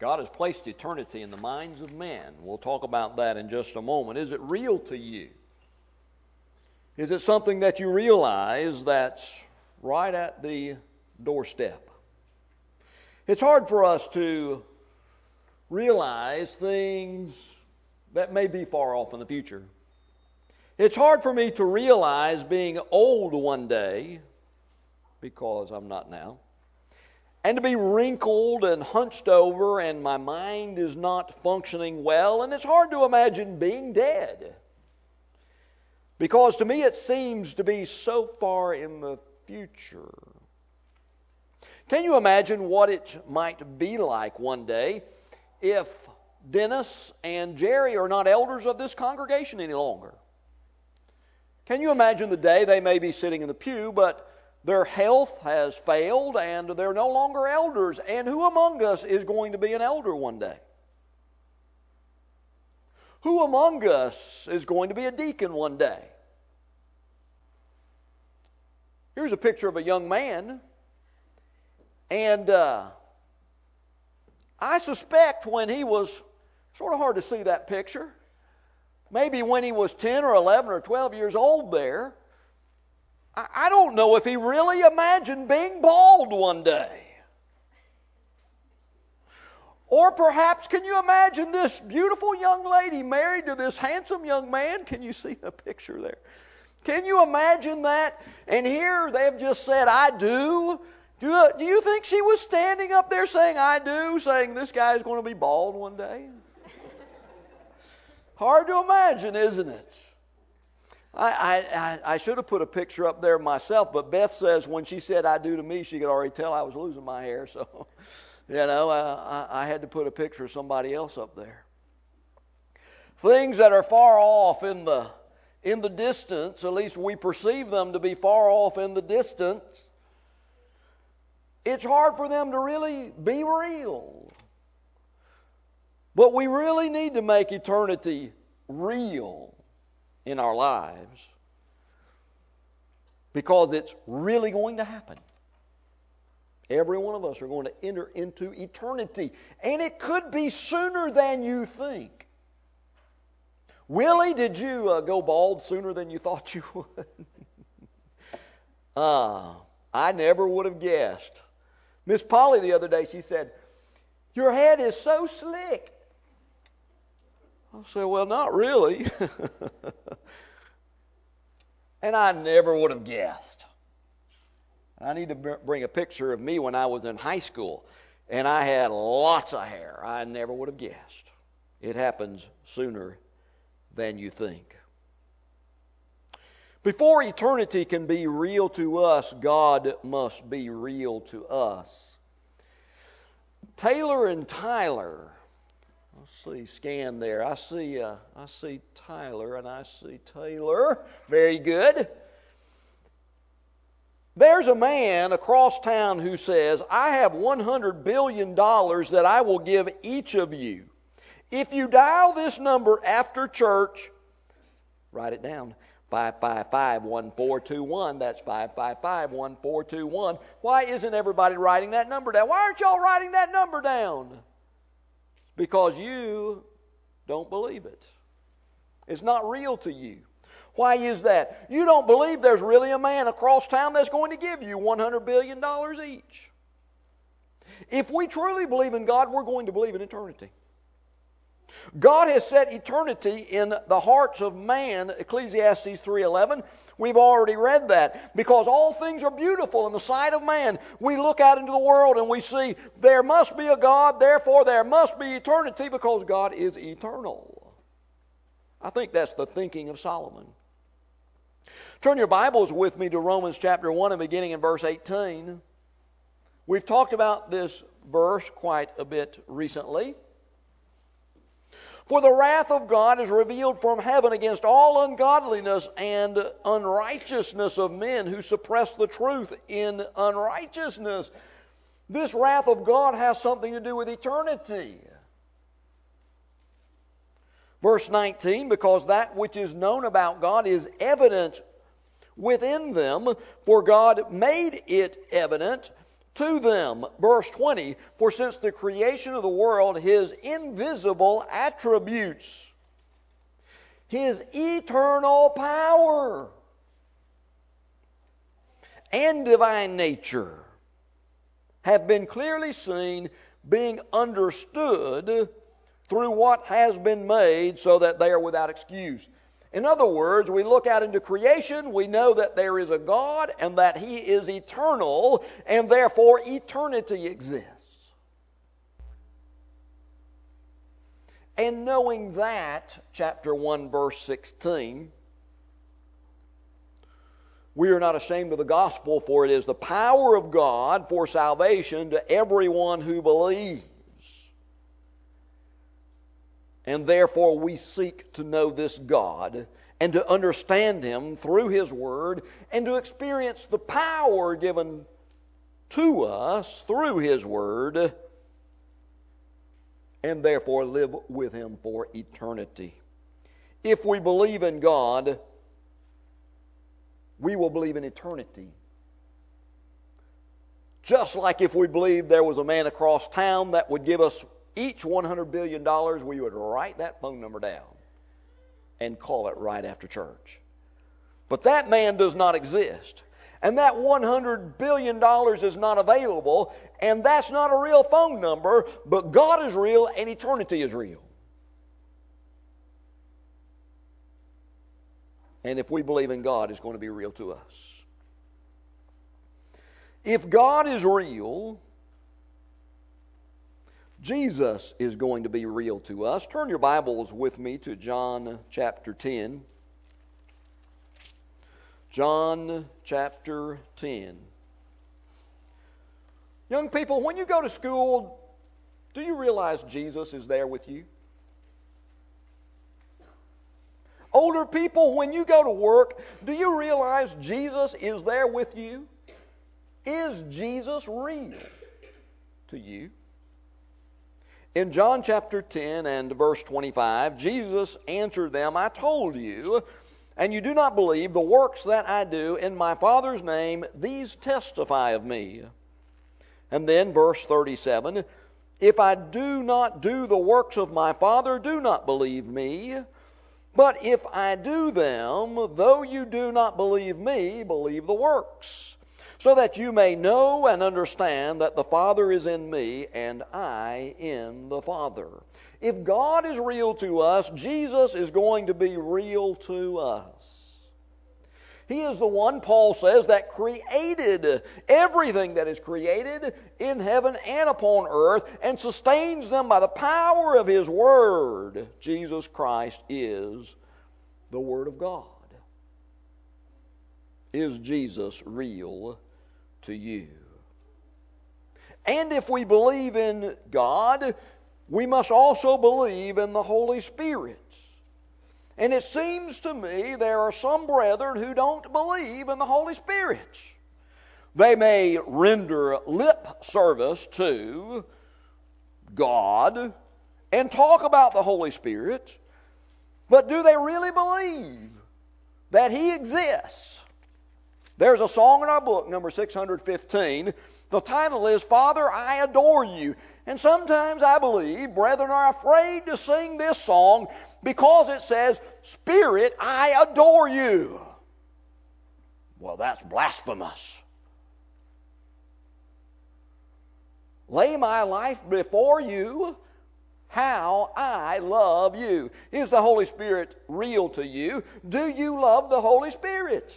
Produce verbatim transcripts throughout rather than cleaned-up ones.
God has placed eternity in the minds of men. We'll talk about that in just a moment. Is it real to you? Is it something that you realize that's right at the doorstep? It's hard for us to realize things that may be far off in the future. It's hard for me to realize being old one day, because I'm not now, and to be wrinkled and hunched over and my mind is not functioning well, and it's hard to imagine being dead, because to me it seems to be so far in the future. Can you imagine what it might be like one day if Dennis and Jerry are not elders of this congregation any longer? Can you imagine the day they may be sitting in the pew, but their health has failed and they're no longer elders? And who among us is going to be an elder one day? Who among us is going to be a deacon one day? Here's a picture of a young man, and uh, I suspect when he was, sort of hard to see that picture, maybe when he was ten or eleven or twelve years old there, I, I don't know if he really imagined being bald one day. Or perhaps, can you imagine this beautiful young lady married to this handsome young man? Can you see the picture there? Can you imagine that? And here they've just said, I do. Do you, do you think she was standing up there saying, I do, saying this guy's going to be bald one day? Hard to imagine, isn't it? I, I, I should have put a picture up there myself, but Beth says when she said I do to me, she could already tell I was losing my hair. So, you know, I, I had to put a picture of somebody else up there. Things that are far off in the, in the distance, at least we perceive them to be far off in the distance, it's hard for them to really be real. But we really need to make eternity real in our lives, because it's really going to happen. Every one of us are going to enter into eternity, and it could be sooner than you think. Willie, did you uh, go bald sooner than you thought you would? uh, I never would have guessed. Miss Polly the other day, she said, your head is so slick. I said, well, not really. And I never would have guessed. I need to bring a picture of me when I was in high school, and I had lots of hair. I never would have guessed. It happens sooner than you think. Before eternity can be real to us, God must be real to us. Taylor and Tyler, let's see, scan there. I see, uh, I see Tyler and I see Taylor. Very good. There's a man across town who says, I have one hundred billion dollars that I will give each of you. If you dial this number after church, write it down, five five five, one four two one. That's five five five, one four two one. Why isn't everybody writing that number down? Why aren't y'all writing that number down? Because you don't believe it. It's not real to you. Why is that? You don't believe there's really a man across town that's going to give you one hundred billion dollars each. If we truly believe in God, we're going to believe in eternity. God has set eternity in the hearts of man, Ecclesiastes three eleven. We've already read that. Because all things are beautiful in the sight of man. We look out into the world and we see there must be a God, therefore there must be eternity, because God is eternal. I think that's the thinking of Solomon. Turn your Bibles with me to Romans chapter one and beginning in verse eighteen. We've talked about this verse quite a bit recently. For the wrath of God is revealed from heaven against all ungodliness and unrighteousness of men who suppress the truth in unrighteousness. This wrath of God has something to do with eternity. Verse nineteen, because that which is known about God is evident within them, for God made it evident to them. Verse twenty, for since the creation of the world, His invisible attributes, His eternal power and divine nature have been clearly seen, being understood through what has been made, so that they are without excuse. In other words, we look out into creation, we know that there is a God and that He is eternal, and therefore eternity exists. And knowing that, chapter one, verse sixteen, we are not ashamed of the gospel, for it is the power of God for salvation to everyone who believes. And therefore we seek to know this God and to understand Him through His Word and to experience the power given to us through His Word, and therefore live with Him for eternity. If we believe in God, we will believe in eternity. Just like if we believed there was a man across town that would give us each one hundred billion dollars, we would write that phone number down and call it right after church. But that man does not exist. And that one hundred billion dollars is not available. And that's not a real phone number. But God is real and eternity is real. And if we believe in God, it's going to be real to us. If God is real, Jesus is going to be real to us. Turn your Bibles with me to John chapter ten. John chapter ten. Young people, when you go to school, do you realize Jesus is there with you? Older people, when you go to work, do you realize Jesus is there with you? Is Jesus real to you? In John chapter ten and verse twenty-five, Jesus answered them, I told you, and you do not believe, the works that I do in my Father's name, these testify of me. And then verse thirty-seven, if I do not do the works of my Father, do not believe me. But if I do them, though you do not believe me, believe the works, so that you may know and understand that the Father is in me and I in the Father. If God is real to us, Jesus is going to be real to us. He is the one, Paul says, that created everything that is created in heaven and upon earth and sustains them by the power of His Word. Jesus Christ is the Word of God. Is Jesus real to you? And if we believe in God, we must also believe in the Holy Spirit. And it seems to me there are some brethren who don't believe in the Holy Spirit. They may render lip service to God and talk about the Holy Spirit, but do they really believe that He exists? There's a song in our book, number six hundred fifteen. The title is, Father, I Adore You. And sometimes I believe brethren are afraid to sing this song because it says, Spirit, I adore you. Well, that's blasphemous. Lay my life before you, how I love you. Is the Holy Spirit real to you? Do you love the Holy Spirit?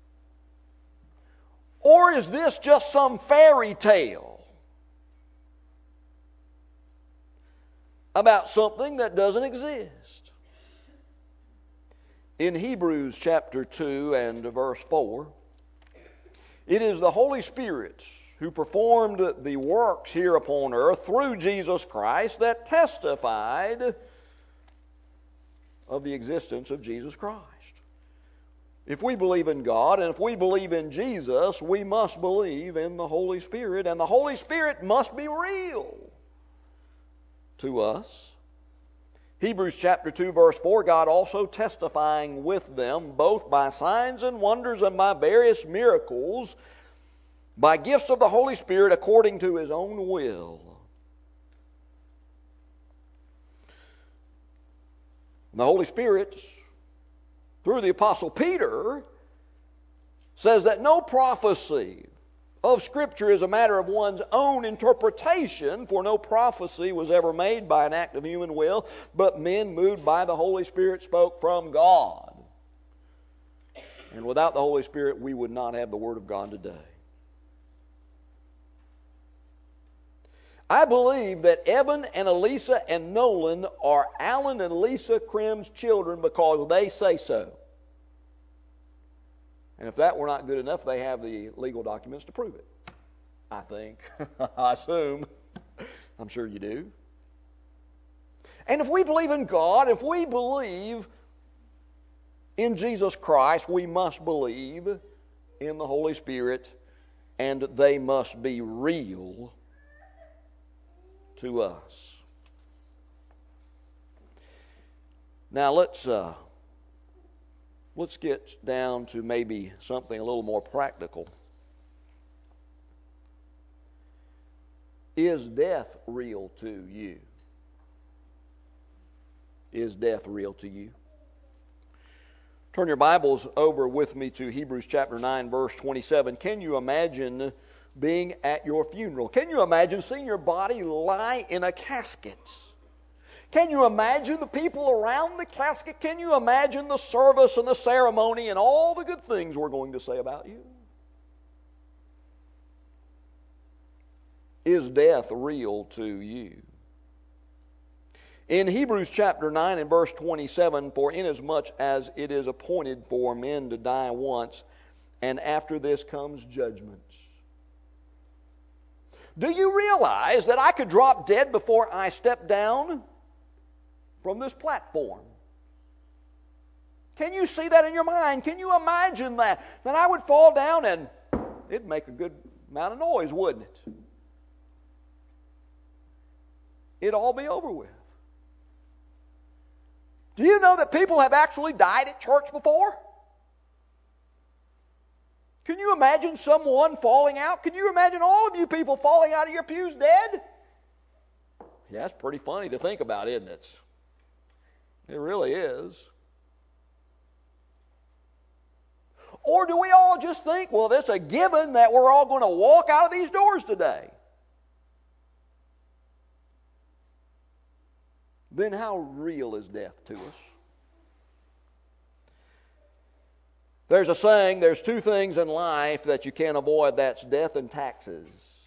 Or is this just some fairy tale about something that doesn't exist? In Hebrews chapter two and verse four, it is the Holy Spirit who performed the works here upon earth through Jesus Christ that testified of the existence of Jesus Christ. If we believe in God and if we believe in Jesus, we must believe in the Holy Spirit, and the Holy Spirit must be real to us. Hebrews chapter two verse four, God also testifying with them both by signs and wonders and by various miracles by gifts of the Holy Spirit according to His own will. And the Holy Spirit, through the Apostle Peter, says that no prophecy of Scripture is a matter of one's own interpretation, for no prophecy was ever made by an act of human will, but men moved by the Holy Spirit spoke from God. And without the Holy Spirit, we would not have the Word of God today. I believe that Evan and Elisa and Nolan are Alan and Lisa Krim's children because they say so. And if that were not good enough, they have the legal documents to prove it. I think. I assume. I'm sure you do. And if we believe in God, if we believe in Jesus Christ, we must believe in the Holy Spirit, and they must be real to us. Now let's uh, let's get down to maybe something a little more practical. Is death real to you? Is death real to you? Turn your Bibles over with me to Hebrews chapter nine, verse twenty-seven. Can you imagine being at your funeral? Can you imagine seeing your body lie in a casket? Can you imagine the people around the casket? Can you imagine the service and the ceremony and all the good things we're going to say about you? Is death real to you? In Hebrews chapter nine and verse twenty-seven, for inasmuch as it is appointed for men to die once, and after this comes judgment. Do you realize that I could drop dead before I step down from this platform? Can you see that in your mind? Can you imagine that? That I would fall down and it'd make a good amount of noise, wouldn't it? It'd all be over with. Do you know that people have actually died at church before? Can you imagine someone falling out? Can you imagine all of you people falling out of your pews dead? Yeah, that's pretty funny to think about, isn't it? It really is. Or do we all just think, well, it's a given that we're all going to walk out of these doors today? Then how real is death to us? There's a saying, there's two things in life that you can't avoid, that's death and taxes.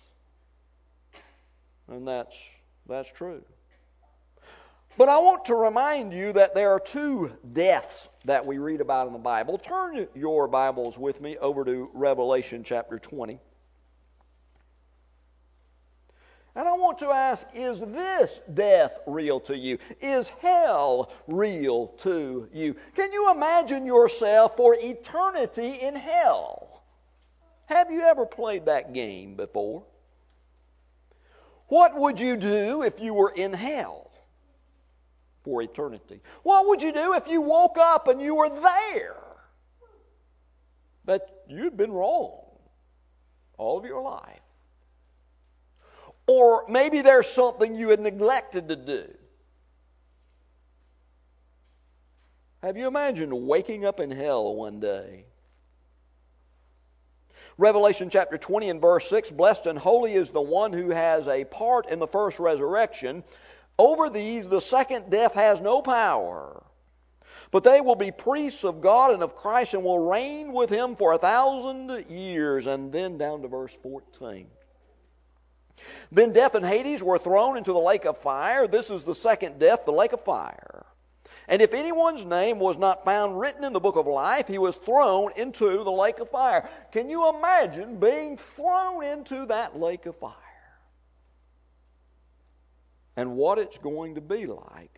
And that's, that's true. But I want to remind you that there are two deaths that we read about in the Bible. Turn your Bibles with me over to Revelation chapter twenty. And I want to ask, is this death real to you? Is hell real to you? Can you imagine yourself for eternity in hell? Have you ever played that game before? What would you do if you were in hell for eternity? What would you do if you woke up and you were there? That you'd been wrong all of your life. Or maybe there's something you had neglected to do. Have you imagined waking up in hell one day? Revelation chapter twenty and verse six, blessed and holy is the one who has a part in the first resurrection. Over these the second death has no power. But they will be priests of God and of Christ and will reign with Him for a thousand years. And then down to verse fourteen. Then death and Hades were thrown into the lake of fire. This is the second death, the lake of fire. And if anyone's name was not found written in the book of life, he was thrown into the lake of fire. Can you imagine being thrown into that lake of fire? And what it's going to be like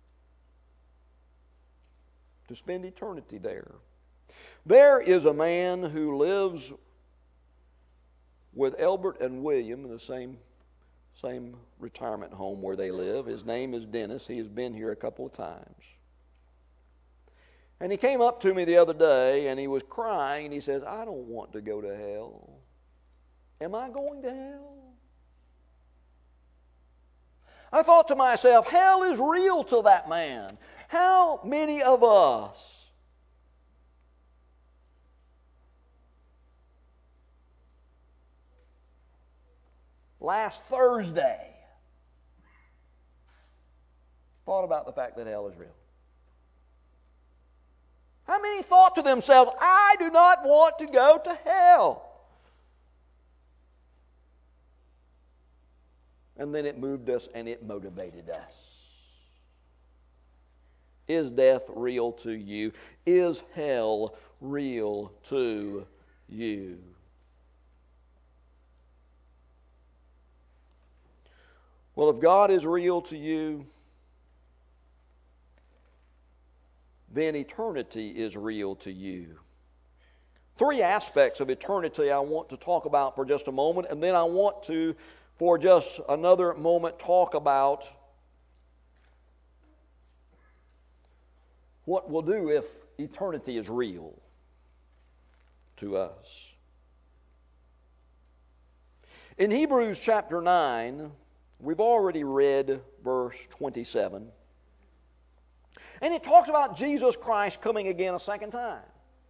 to spend eternity there. There is a man who lives with Elbert and William in the same, same retirement home where they live. His name is Dennis. He has been here a couple of times. And he came up to me the other day and he was crying and he says, I don't want to go to hell. Am I going to hell? I thought to myself, hell is real to that man. How many of us last Thursday thought about the fact that hell is real? How many thought to themselves, I do not want to go to hell? And then it moved us and it motivated us. Is death real to you? Is hell real to you? Well, if God is real to you, then eternity is real to you. Three aspects of eternity I want to talk about for just a moment, and then I want to, for just another moment, talk about what we'll do if eternity is real to us. In Hebrews chapter nine, we've already read verse twenty-seven. And it talks about Jesus Christ coming again a second time.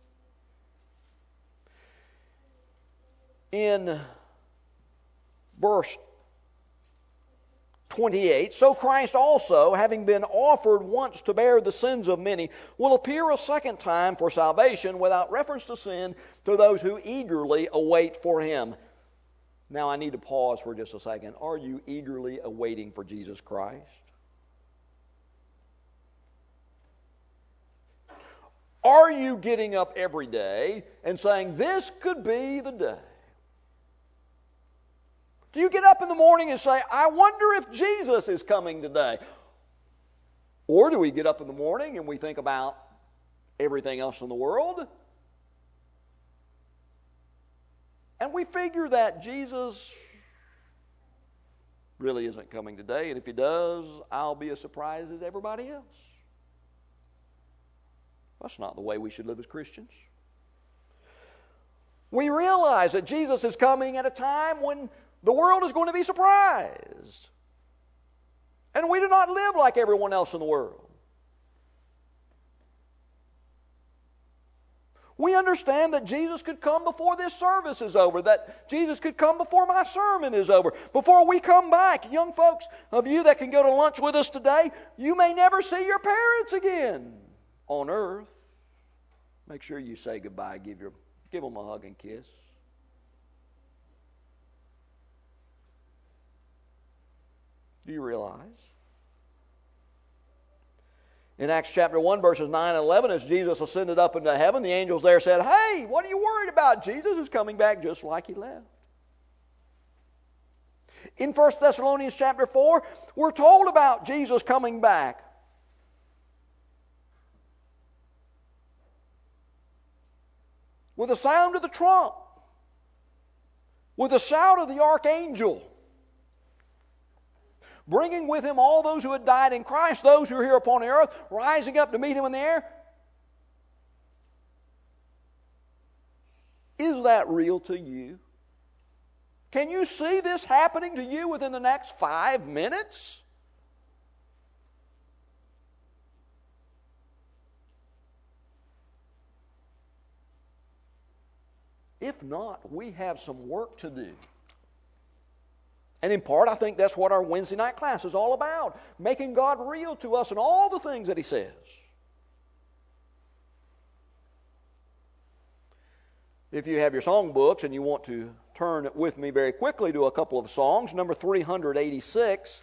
In verse twenty-eight, so Christ also, having been offered once to bear the sins of many, will appear a second time for salvation without reference to sin to those who eagerly await for Him. Now I need to pause for just a second. Are you eagerly awaiting for Jesus Christ? Are you getting up every day and saying, this could be the day? Do you get up in the morning and say, I wonder if Jesus is coming today? Or do we get up in the morning and we think about everything else in the world? And we figure that Jesus really isn't coming today, and if He does, I'll be as surprised as everybody else. That's not the way we should live as Christians. We realize that Jesus is coming at a time when the world is going to be surprised. And we do not live like everyone else in the world. We understand that Jesus could come before this service is over, that Jesus could come before my sermon is over, before we come back. Young folks of you that can go to lunch with us today, you may never see your parents again on earth. Make sure you say goodbye. Give, your, give them a hug and kiss. Do you realize? In Acts chapter one, verses nine and eleven, as Jesus ascended up into heaven, the angels there said, hey, what are you worried about? Jesus is coming back just like He left. In First Thessalonians chapter four, we're told about Jesus coming back. With the sound of the trump, with the shout of the archangel, bringing with Him all those who had died in Christ, those who are here upon the earth, rising up to meet Him in the air. Is that real to you? Can you see this happening to you within the next five minutes? If not, we have some work to do. And in part, I think that's what our Wednesday night class is all about. Making God real to us and all the things that He says. If you have your song books and you want to turn with me very quickly to a couple of songs, number three eighty-six.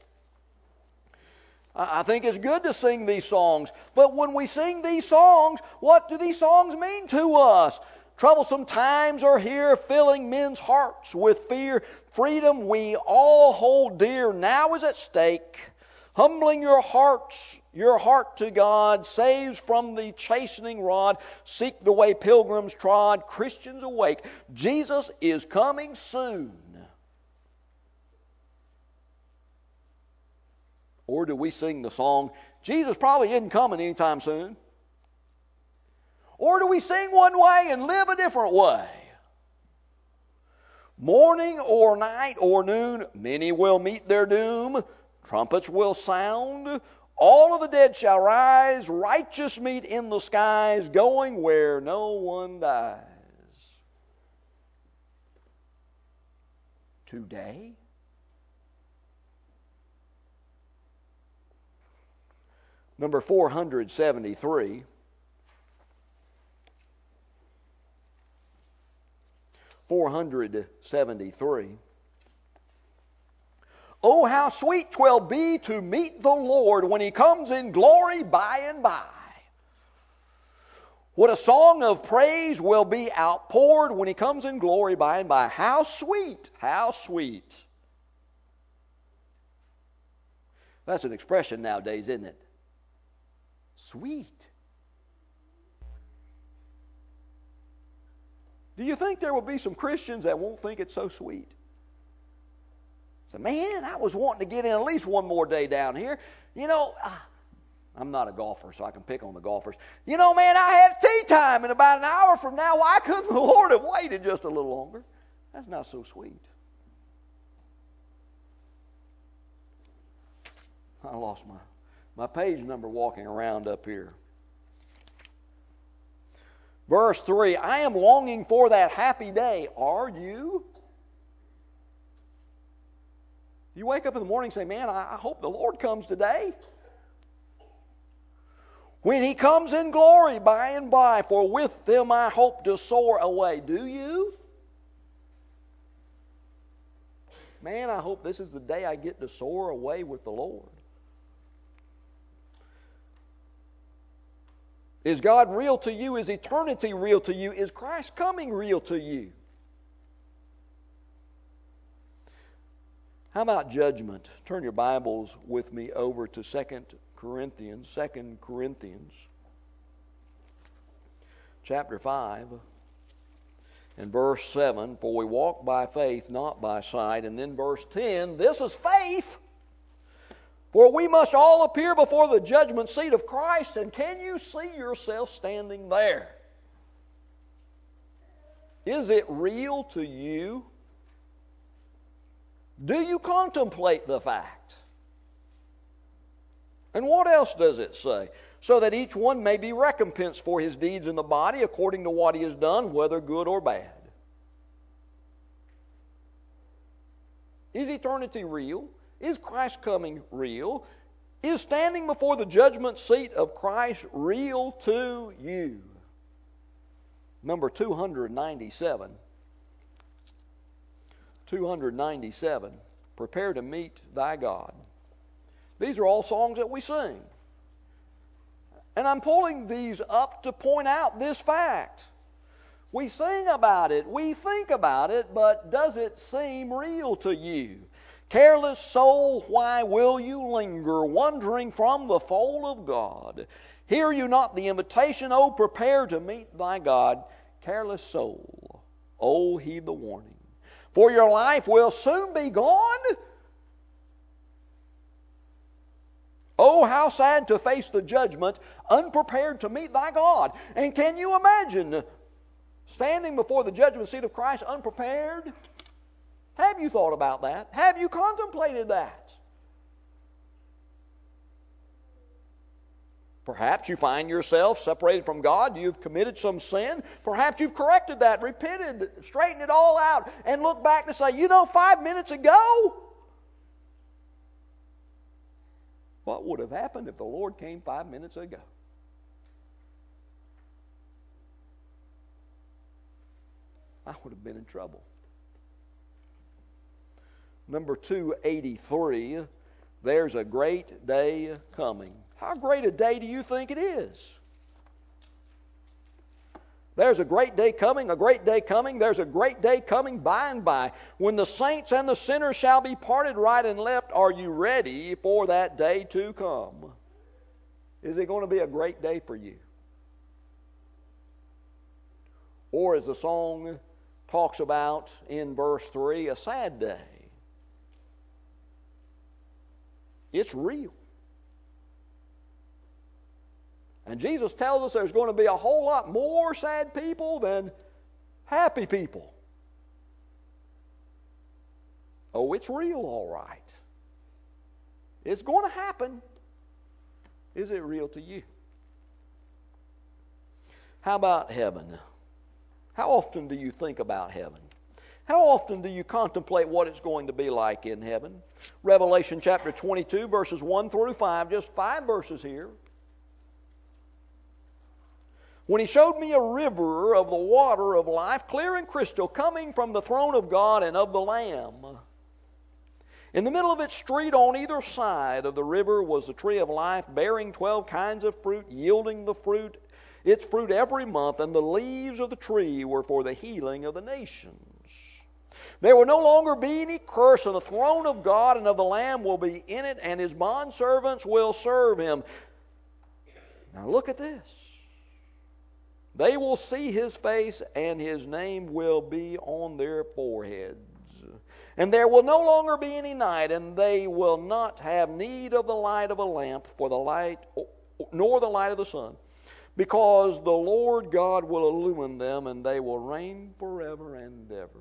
I think it's good to sing these songs. But when we sing these songs, what do these songs mean to us? Troublesome times are here, filling men's hearts with fear. Freedom we all hold dear now is at stake. Humbling your hearts, your heart to God, saves from the chastening rod. Seek the way pilgrims trod, Christians awake. Jesus is coming soon. Or do we sing the song, Jesus probably isn't coming anytime soon? Or do we sing one way and live a different way? Morning or night or noon, many will meet their doom. Trumpets will sound. All of the dead shall rise. Righteous meet in the skies, going where no one dies. Today? Number four hundred seventy-three. four hundred seventy-three. Oh, how sweet 'twill be to meet the Lord when He comes in glory by and by. What a song of praise will be outpoured when He comes in glory by and by. How sweet, how sweet. That's an expression nowadays, isn't it? Sweet. Do you think there will be some Christians that won't think it's so sweet? Say, man, I was wanting to get in at least one more day down here. You know, I'm not a golfer, so I can pick on the golfers. You know, man, I had tea time in about an hour from now. Why couldn't the Lord have waited just a little longer? That's not so sweet. I lost my, my page number walking around up here. Verse three, I am longing for that happy day. Are you? You wake up in the morning and say, man, I, I hope the Lord comes today. When He comes in glory by and by, for with them I hope to soar away. Do you? Man, I hope this is the day I get to soar away with the Lord. Is God real to you? Is eternity real to you? Is Christ coming real to you? How about judgment? Turn your Bibles with me over to Second Corinthians, Second Corinthians, chapter five, and verse seven. For we walk by faith, not by sight. And then verse ten, this is faith. For we must all appear before the judgment seat of Christ, and can you see yourself standing there? Is it real to you? Do you contemplate the fact? And what else does it say? So that each one may be recompensed for his deeds in the body according to what he has done, whether good or bad. Is eternity real? Is Christ coming real? Is standing before the judgment seat of Christ real to you? Number two hundred ninety-seven. two hundred ninety-seven. Prepare to meet thy God. These are all songs that we sing. And I'm pulling these up to point out this fact. We sing about it, we think about it, but does it seem real to you? Careless soul, why will you linger, wandering from the fold of God? Hear you not the invitation, oh, prepare to meet thy God. Careless soul, oh, heed the warning. For your life will soon be gone. Oh, how sad to face the judgment, unprepared to meet thy God. And can you imagine standing before the judgment seat of Christ unprepared? Have you thought about that? Have you contemplated that? Perhaps you find yourself separated from God. You've committed some sin. Perhaps you've corrected that, repented, straightened it all out, and look back and say, you know, five minutes ago, what would have happened if the Lord came five minutes ago? I would have been in trouble. Number two eighty-three, there's a great day coming. How great a day do you think it is? There's a great day coming, a great day coming. There's a great day coming by and by, when the saints and the sinners shall be parted right and left. Are you ready for that day to come? Is it going to be a great day for you? Or, as the song talks about in verse three, a sad day? It's real. And Jesus tells us there's going to be a whole lot more sad people than happy people. Oh, it's real, all right. It's going to happen. Is it real to you? How about heaven? How often do you think about heaven? How often do you contemplate what it's going to be like in heaven? Revelation chapter twenty-two, verses one through five, just five verses here. When he showed me a river of the water of life, clear and crystal, coming from the throne of God and of the Lamb. In the middle of its street on either side of the river was the tree of life, bearing twelve kinds of fruit, yielding the fruit, its fruit every month, and the leaves of the tree were for the healing of the nations. There will no longer be any curse, and the throne of God and of the Lamb will be in it, and his bondservants will serve him. Now look at this. They will see his face, and his name will be on their foreheads. And there will no longer be any night, and they will not have need of the light of a lamp, for the light, nor the light of the sun, because the Lord God will illumine them, and they will reign forever and ever.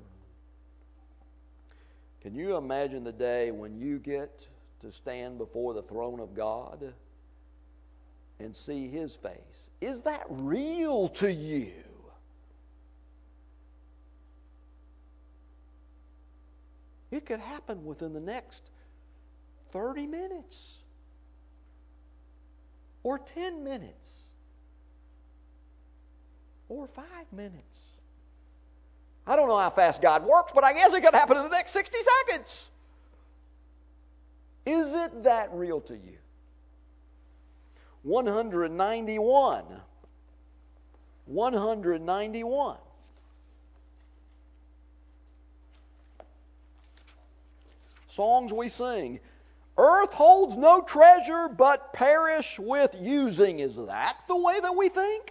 Can you imagine the day when you get to stand before the throne of God and see his face? Is that real to you? It could happen within the next thirty minutes or ten minutes or five minutes. I don't know how fast God works, but I guess it could happen in the next sixty seconds. Is it that real to you? one hundred ninety-one. one hundred ninety-one. Songs we sing. Earth holds no treasure but perish with using. Is that the way that we think?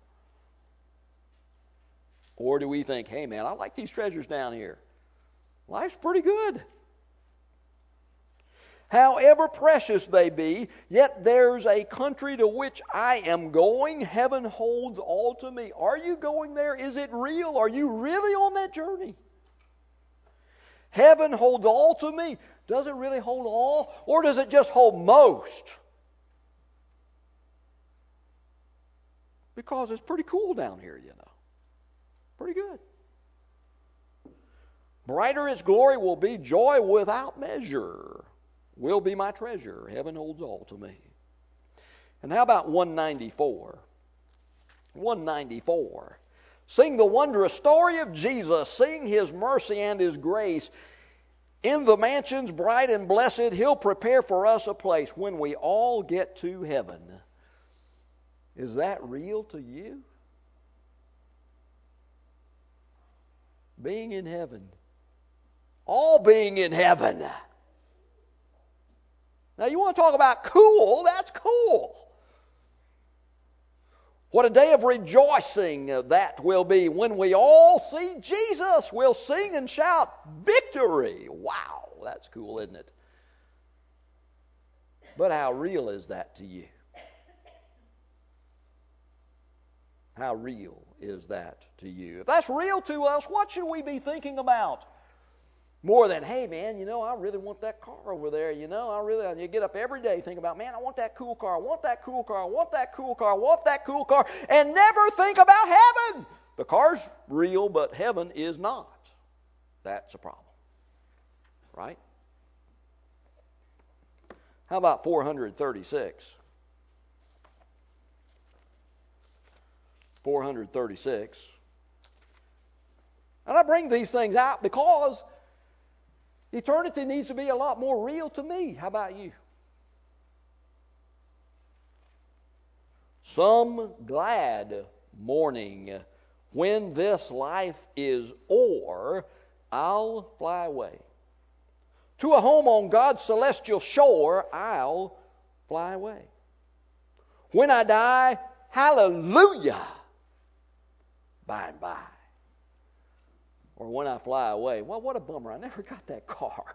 Or do we think, hey man, I like these treasures down here. Life's pretty good. However precious they be, yet there's a country to which I am going. Heaven holds all to me. Are you going there? Is it real? Are you really on that journey? Heaven holds all to me. Does it really hold all? Or does it just hold most? Because it's pretty cool down here, you know. Pretty good. Brighter its glory will be, joy without measure will be my treasure. Heaven holds all to me. And how about one ninety-four? one ninety-four. Sing the wondrous story of Jesus. Sing his mercy and his grace. In the mansions bright and blessed, he'll prepare for us a place when we all get to heaven. Is that real to you? Being in heaven. All being in heaven. Now you want to talk about cool? That's cool. What a day of rejoicing that will be when we all see Jesus. We'll sing and shout victory. Wow, that's cool, isn't it? But how real is that to you? How real is that to you? If that's real to us, what should we be thinking about? More than, hey man, you know, I really want that car over there, you know, I really, you get up every day thinking about, man, I want that cool car, I want that cool car, I want that cool car, I want that cool car, and never think about heaven. The car's real, but heaven is not. That's a problem. Right? How about four hundred thirty-six? four hundred thirty-six. And I bring these things out because eternity needs to be a lot more real to me. How about you? Some glad morning when this life is o'er, I'll fly away. To a home on God's celestial shore, I'll fly away. When I die, hallelujah, by and by. Or when I fly away, well, what a bummer, I never got that car.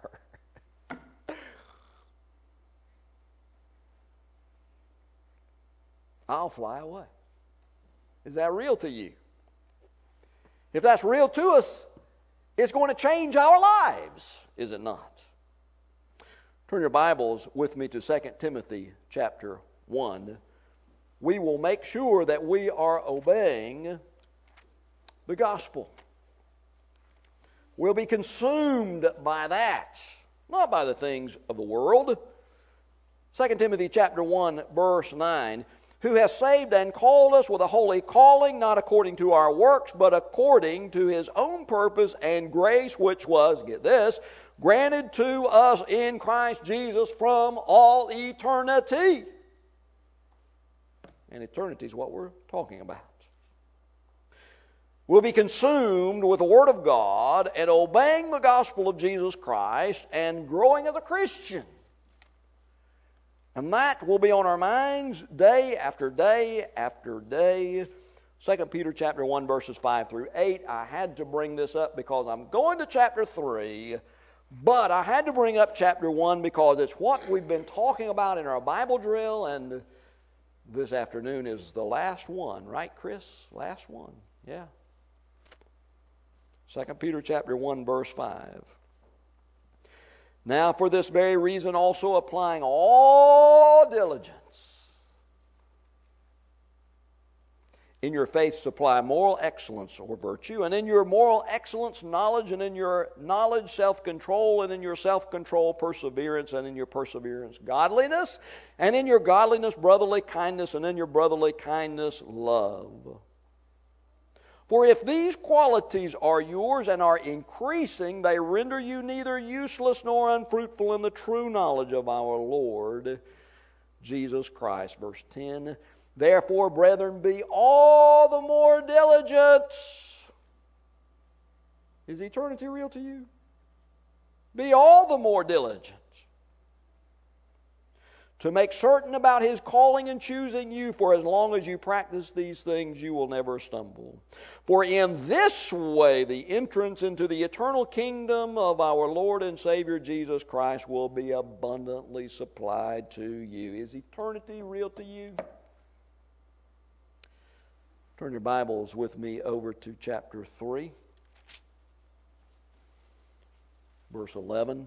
I'll fly away. Is that real to you? If that's real to us, It's going to change our lives, is it not? Turn your Bibles with me to Second Timothy chapter one. We will make sure that we are obeying the gospel. We'll be consumed by that, not by the things of the world. Second Timothy chapter one, verse nine, who has saved and called us with a holy calling, not according to our works, but according to His own purpose and grace, which was, get this, granted to us in Christ Jesus from all eternity. And eternity is what we're talking about. We'll be consumed with the Word of God and obeying the gospel of Jesus Christ and growing as a Christian. And that will be on our minds day after day after day. Second Peter chapter one, verses five through eight. I had to bring this up because I'm going to chapter three, but I had to bring up chapter one because it's what we've been talking about in our Bible drill, and this afternoon is the last one, right, Chris? Last one, yeah. Second Peter chapter one, verse five. Now for this very reason also applying all diligence, in your faith supply moral excellence or virtue, and in your moral excellence knowledge, and in your knowledge self-control, and in your self-control perseverance, and in your perseverance godliness, and in your godliness brotherly kindness, and in your brotherly kindness love. For if these qualities are yours and are increasing, they render you neither useless nor unfruitful in the true knowledge of our Lord Jesus Christ. Verse ten, therefore, brethren, be all the more diligent. Is eternity real to you? Be all the more diligent to make certain about His calling and choosing you, for as long as you practice these things, you will never stumble. For in this way, the entrance into the eternal kingdom of our Lord and Savior Jesus Christ will be abundantly supplied to you. Is eternity real to you? Turn your Bibles with me over to chapter three, verse eleven.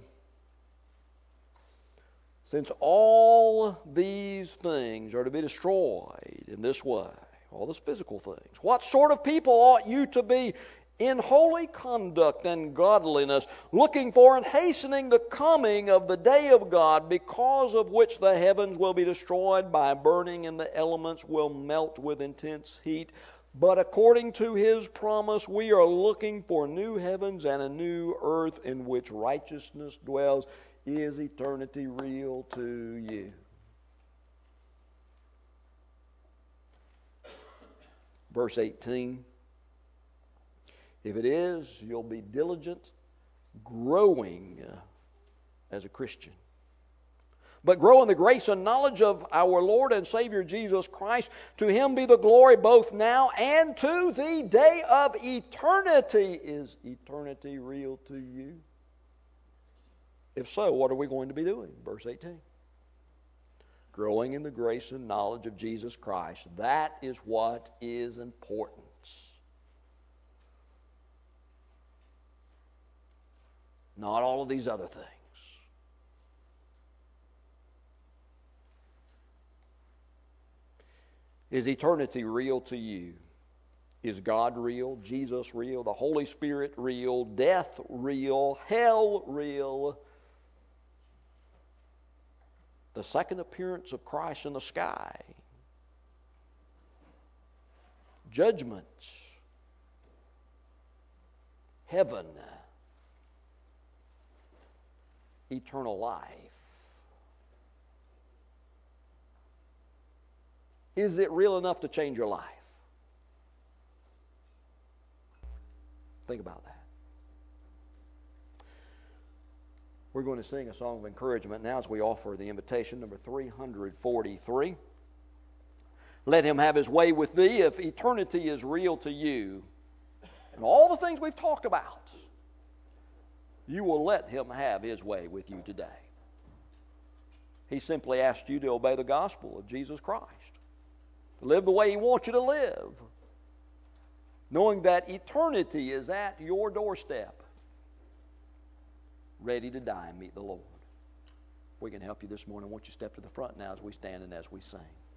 Since all these things are to be destroyed in this way, all these physical things, what sort of people ought you to be in holy conduct and godliness, looking for and hastening the coming of the day of God, because of which the heavens will be destroyed by burning, and the elements will melt with intense heat? But according to His promise, we are looking for new heavens and a new earth in which righteousness dwells. Is eternity real to you? Verse eighteen. If it is, you'll be diligent, growing as a Christian. But grow in the grace and knowledge of our Lord and Savior Jesus Christ. To Him be the glory both now and to the day of eternity. Is eternity real to you? If so, what are we going to be doing? Verse eighteen. Growing in the grace and knowledge of Jesus Christ. That is what is important. Not all of these other things. Is eternity real to you? Is God real? Jesus real? The Holy Spirit real? Death real? Hell real? The second appearance of Christ in the sky? Judgment? Heaven? Eternal life? Is it real enough to change your life? Think about that. We're going to sing a song of encouragement now as we offer the invitation, number three forty-three. Let Him have His way with thee. If eternity is real to you, and all the things we've talked about, you will let Him have His way with you today. He simply asked you to obey the gospel of Jesus Christ, to live the way He wants you to live, knowing that eternity is at your doorstep. ready to die and meet the Lord. We can help you this morning. Won't you step to the front now as we stand and as we sing?